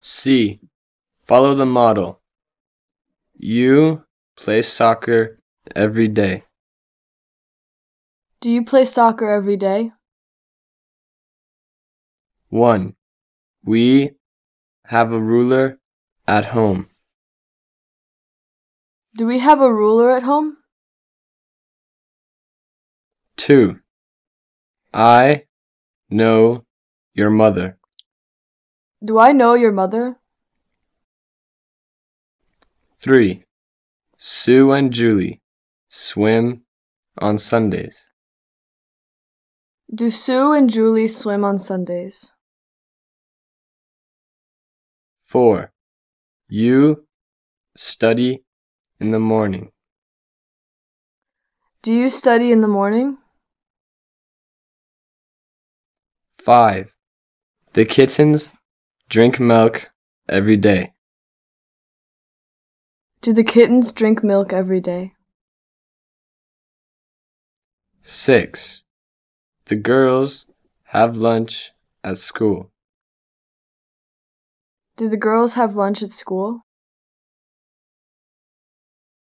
C. Follow the model. You play soccer every day. Do you play soccer every day? 1. We have a ruler at home. Do we have a ruler at home? 2. I know your mother. Do I know your mother? 3. Sue and Julie swim on Sundays. Do Sue and Julie swim on Sundays? 4. You study in the morning. Do you study in the morning? 5. The kittens drink milk every day. Do the kittens drink milk every day? 6. The girls have lunch at school. Do the girls have lunch at school?